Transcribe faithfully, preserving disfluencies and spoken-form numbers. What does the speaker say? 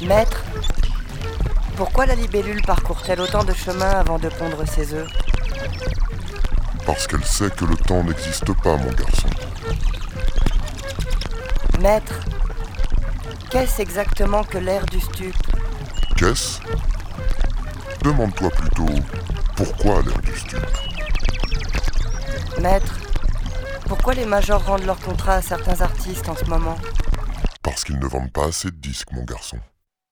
Maître, pourquoi la libellule parcourt-elle autant de chemin avant de pondre ses œufs? Parce qu'elle sait que le temps n'existe pas, mon garçon. Maître, qu'est-ce exactement que l'air du stup? Qu'est-ce? Demande-toi plutôt pourquoi l'air du stup. Maître, pourquoi les majors rendent leur contrat à certains artistes en ce moment? Parce qu'ils ne vendent pas assez de disques, mon garçon.